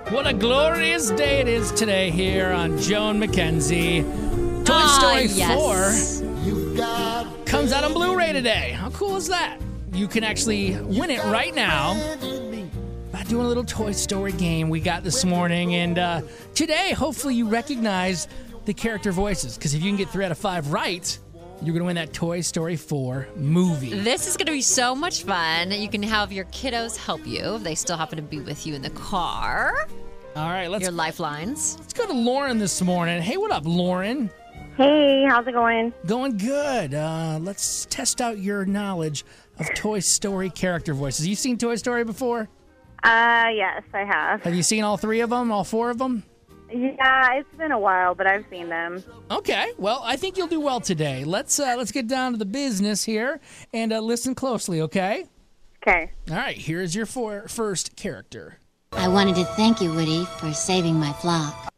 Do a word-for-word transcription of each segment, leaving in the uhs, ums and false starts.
What a glorious day it is today here on Joan McKenzie. Toy Ah, Story yes. four comes out on Blu-ray today. How cool is that? You can actually win it right now by doing a little Toy Story game we got this morning. And uh, today, hopefully you recognize the character voices, because if you can get three out of five right, you're going to win that Toy Story four movie. This is going to be so much fun. You can have your kiddos help you if they still happen to be with you in the car. All right, let's Your lifelines. let's go to Lauren this morning. Hey, what up, Lauren? Hey, how's it going? Going good. Uh, let's test out your knowledge of Toy Story character voices. You seen Toy Story before? Uh, yes, I have. Have you seen all three of them, all four of them? Yeah, it's been a while, but I've seen them. Okay, well, I think you'll do well today. Let's uh, let's get down to the business here and uh, listen closely, okay? Okay. All right, here's your for- first character. I wanted to thank you, Woody, for saving my flock.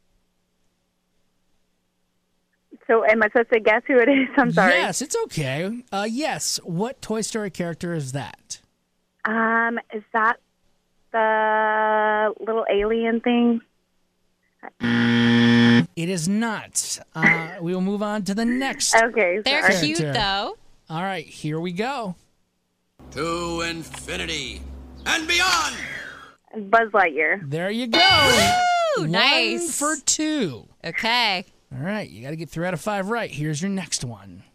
So am I supposed to guess who it is? I'm sorry. Yes, it's okay. Uh, yes, what Toy Story character is that? Um, is that the little alien thing? It is not. Uh, we will move on to the next. Okay, They're sorry. Character. cute, though. All right, here we go. To infinity and beyond! Buzz Lightyear. There you go. Ooh, One nice. for two. Okay. All right, you got to get three out of five right. Here's your next one.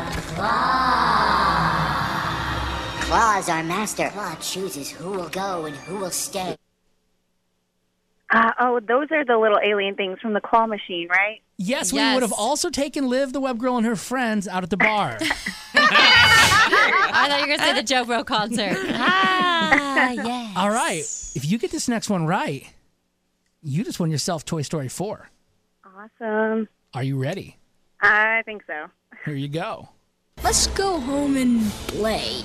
Claw is our master. Claw chooses who will go and who will stay. Uh, oh, those are the little alien things from the claw machine, right? Yes, we Yes. would have also taken Liv, the web girl, and her friends out at the bar. I thought you were going to say the Joe Bro concert. Ah, yes. All right, if you get this next one right, you just won yourself Toy Story four. Awesome. Are you ready? I think so. Here you go. Let's go home and play.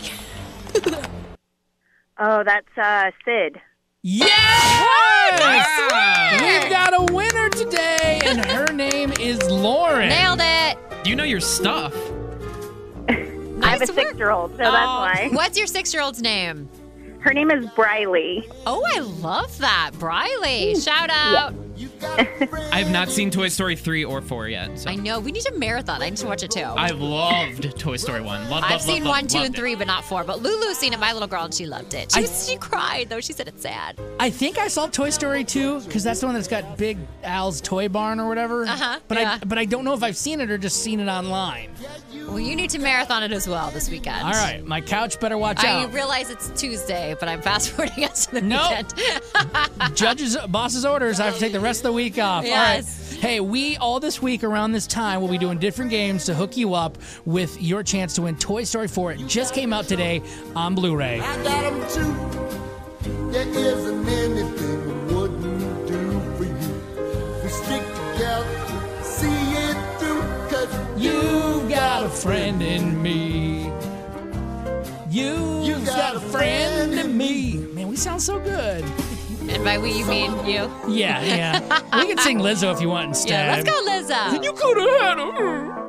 Oh, that's uh, Sid. Yes! We've got a winner today, and her name is Lauren. Nailed it. You know your stuff. I have a Nice work. six-year-old, so that's why. What's your six-year-old's name? Her name is Briley. Oh, I love that. Briley. Shout out. I have not seen Toy Story three or four yet. So. I know. We need a marathon. I need to watch it too. I loved Toy Story one. Love, I've love, seen love, one, two, loved and it. three, but not four. But Lulu's seen it, my little girl, and she loved it. She, I- was, she cried, though. She said it's sad. I think I saw Toy Story two because that's the one that's got Big Al's Toy Barn or whatever. Uh-huh, But yeah. I but I don't know if I've seen it or just seen it online. Well, you need to marathon it as well this weekend. All right, my couch better watch I out. realize it's Tuesday, but I'm fast forwarding us to the Nope. weekend. Judge's boss's orders. I have to take the rest of the week off. Yes. All right. Hey, we all this week around this time will be doing different games to hook you up with your chance to win Toy Story four. It just came out today on Blu-ray. I got 'em too. There isn't anything we wouldn't do for you. We stick together, see it through, 'cause You've got a friend in me. You've You got a friend in me. Man, we sound so good. And by we, you mean you? Yeah, yeah. We can sing Lizzo if you want instead. Yeah, let's go, Lizzo. You could have had her.